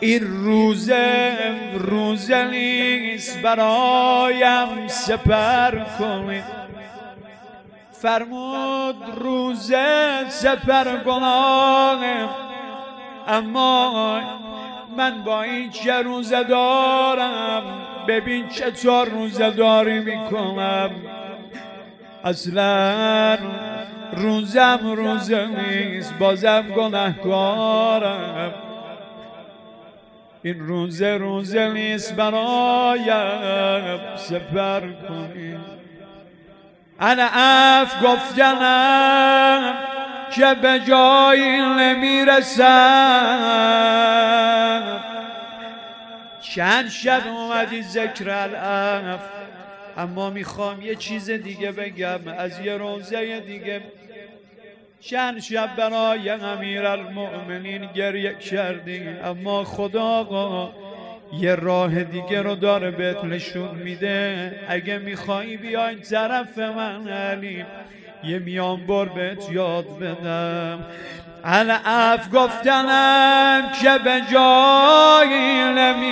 این روزه نیست برایم سپر کنید. فرمود روزه سپر کنم، اما من با این چه روزه دارم، ببین چطور روزه داری میکنم. اصلا روزم روزه نیست، بازم گناهکارم. این روزه نیست برایم سپر کنید. انا اف گفتنم که به جایی نمیرسم. چند شب اومدی ذکر الاف، اما میخوام یه چیز دیگه بگم از یه روزه دیگه. چند شب برای امیرالمؤمنین گریه کردیم، اما خدا یه راه دیگه رو داره بهت نشون میده. اگه میخوایی بیای طرف من علی، یه میانبر بهت یاد بدم. اف گفتنم که به جایی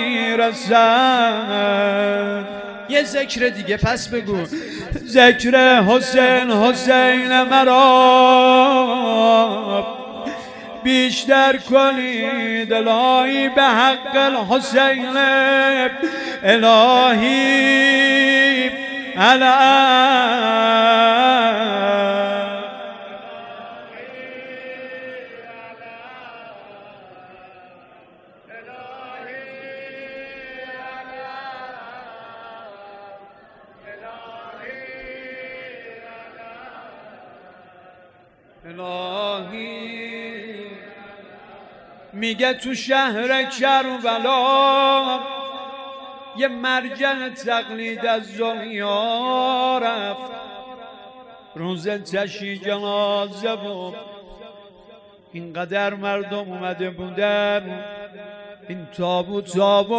نمیرسم. یه ذکر دیگه پس بگو. ذکر حسین مرا بیشتر کنید الهی به حق الحسین الهی میگه تو شهر کربلا یه مرجع تقلید از دنیا رفت. روز تشییع جنازه بود، اینقدر مردم اومده بودن، این تابوت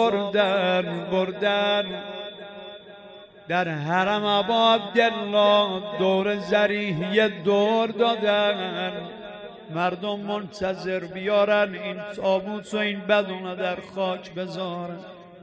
بردن در حرم ابا عبدالله دور ذریح یه دور دادن. مردم منتظر بیارن این تابوت و این بدونه در خاک بذارن.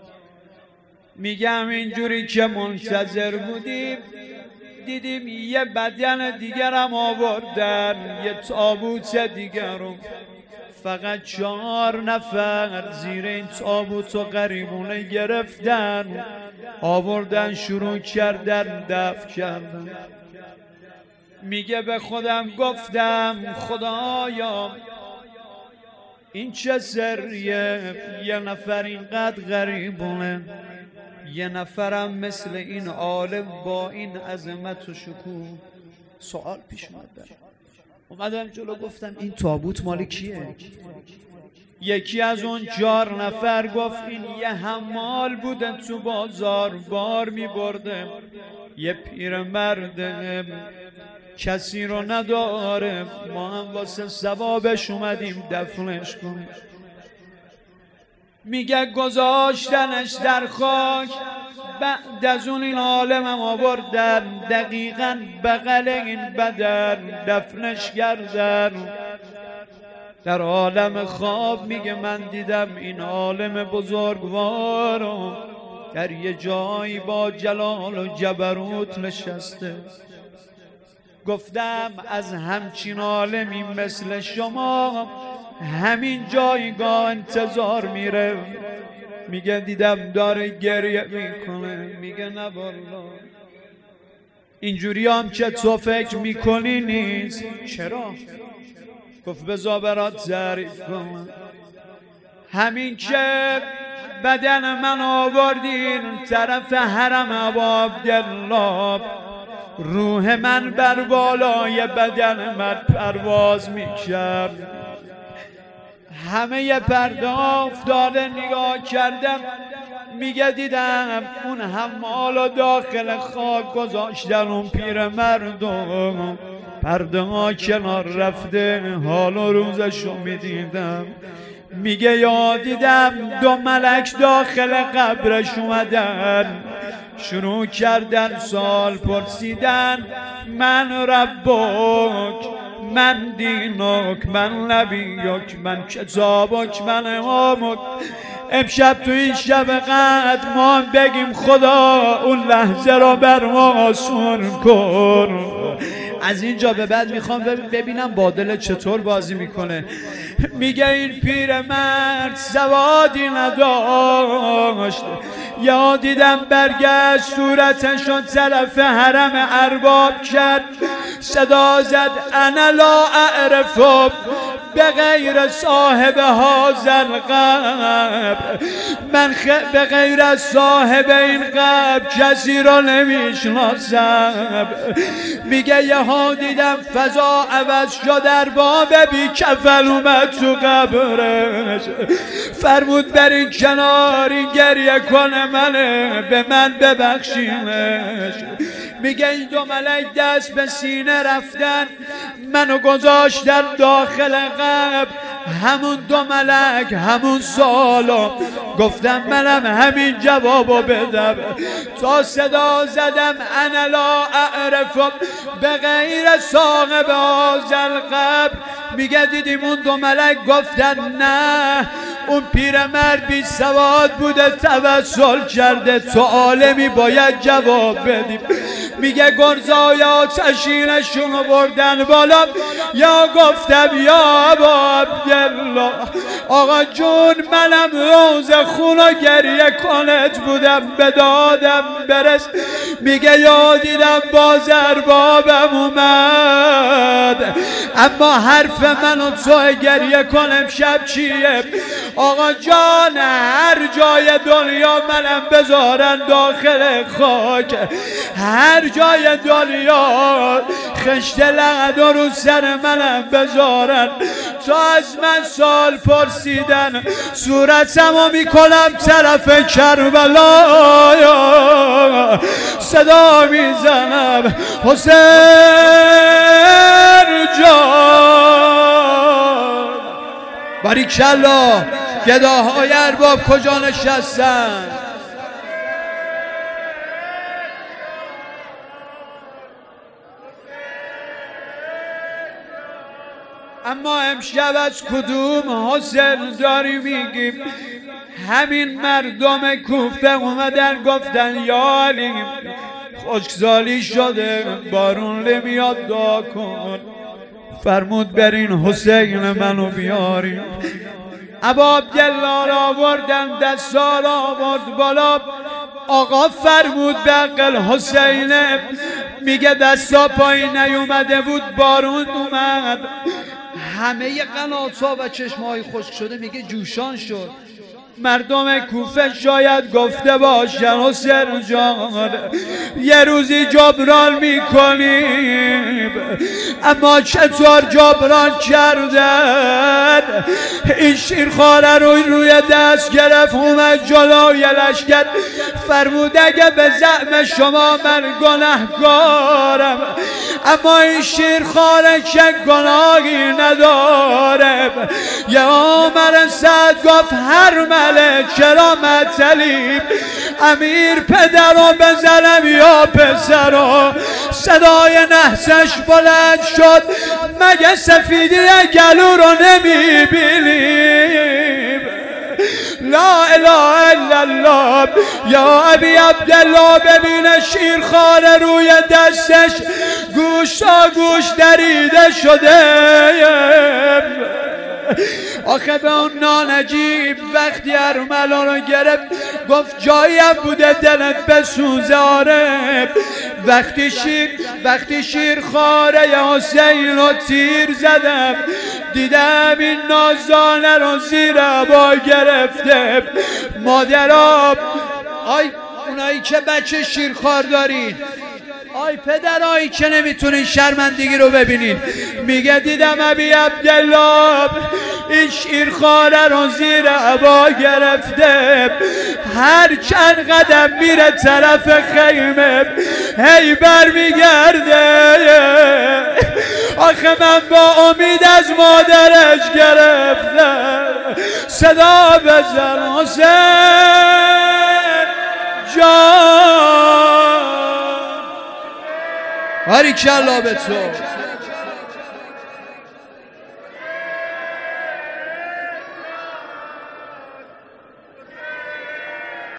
میگم اینجوری که منتظر بودیم دیدیم یه بدن دیگر هم آوردن، یه تابوت دیگر رو. فقط 4 نفر زیر این تابوت و غریبونه گرفتن، آوردن شروع کردن دفن کردن. میگه به خودم گفتم خدایا این چه سریه، یه نفر اینقدر غریبونه، یه نفرم مثل این عالم با این عظمت و شکوه. سوال پیش اومدم جلو گفتم این تابوت مال کیه؟ یکی از اون 4 نفر گفت این یه حمال بوده تو بازار بار می برده، یه پیرمرده کسی رو نداره، ما هم واسه ثوابش اومدیم دفنش کنیم. میگه گذاشتنش در خاک، بعد از اون این عالمم آوردن دقیقاً بغل این بدن دفنش کردن. در عالم خواب میگه من دیدم این عالم بزرگوارو در یه جایی با جلال و جبروت نشسته. گفتم از همچین عالمی مثل شما همین جایگاه انتظار میره. میگه دیدم داره گریه میکنه. میگه نه والا اینجوری هم که تو فکر میکنی نیست. چرا؟ گفت بذار برات تعریف کنم. همین که بدن من آوردین طرف حرم ابا عبدالله، روح من بر بالای بدن من پرواز میکرد. همه یه پرداخت داده نگاه کردم. میگه دیدم اون حمالو داخل خاک گذاشتن، اون پیرمردو پرده ها کنار رفته، حال و روزشو میدیدم. میگه یاد دیدم 2 ملک داخل قبرش اومدن، شروع کردن سوال پرسیدن من ربک، من دینک، من نبیک، من کتابک، من امامک. امشب تو این شب قدر ما بگیم خدا اون لحظه را بر ما آسون کن. از اینجا به بعد میخوام ببینم بادل چطور بازی میکنه. میگه این پیرمرد سوادی نداشت، یا دیدم برگشت صورتشون طرف حرم ارباب کرد، صدا زد انا لا اعرف به غیر صاحب هذا القبر، من به غیر از صاحب این قبر کسی را نمیشناسم. میگه یه ها دیدم فضا عوض شد، ارباب بی کفل اومد تو قبرش، فرمود برین کنار این گریه کنه منه، به من ببخشینش. میگه این دو ملک دست به سینه رفتن، منو گذاشتن داخل قبر. همون دو ملک همون سوالو گفتم منم همین جوابو بدم. تا صدا زدم انا لا اعرف به غیر صاحب هذا القبر. میگه دیدیم اون دو ملک گفتن نه، اون پیرمرد بی سواد بوده توسل کرده، تو عالمی باید جواب بدیم. میگه گرزای آتشینشون بردن بالا، یا گفتم یا ابا عبدالله آقا جون منم روز خون و گریه کنت بودم به دادم برس. میگه یا دیدم باز اربابم اومد، اما حرف منو تو گریه کنم شب چیه؟ آقا جان هر جای دنیا منم بذارن داخل خاک، هر جای دنیا خشت لعد رو سر منم بذارن. تا از من سال پرسیدن صورتمو میکنم طرف کربلا، صدا میزنم حسین جان. باریکالله گداهای ارباب کجا نشستن؟ اما امشب از کدوم حسین داری میگیم؟ همین مردم کوفه اومدن گفتن یا علی خشکسالی شده بارون نمیاد دعا کن. فرمود برین حسین منو بیاریم. ابا عبدالله را آوردن، دستار آورد بالا، آقا فرمود به عقل حسین. میگه دستا پایین نیومده بود بارون اومد، همه قنات‌ها و چشم‌های خشک شده میگه جوشان شد. مردم کوفه شاید گفته باشن حسین جان یه روزی جبران میکنیم، اما چطور جبران کردن؟ این شیرخواره روی دست گرفت اومد جلوی لشکر، فرمود اگه به زعم شما من گناهکارم، اما این شیرخواره که گناهی نداره. یه عمر سعد گفت هر چرا مطلیب امیر پدرو بزنم یا پسرو؟ صدای نحسش بلند شد مگه سفیدی گلو رو نمیبینیم؟ لا اله الا الله. یا ابی عبدالله ببین شیرخواره روی دستش گوش تا گوش دریده شده. آخه به اون نانجیب وقتی ارملا رو گرفت گفت جایم بوده دلت بسوزه. آره وقتی شیرخواره حسین رو تیر زدم دیدم این نازانه رو زیر عبا گرفته. مادرها آی اونایی که بچه شیرخوار دارین، آی پدرایی که نمیتونین شرمندگی رو ببینین، میگه دیدم ابی عبدالله این شیرخواره رو زیر عبا گرفته، هر چند قدم میره طرف خیمه هی بر میگرده. آخه من با امید از مادرش گرفتم، صدا بزن حسین جان. باریکالله به تو.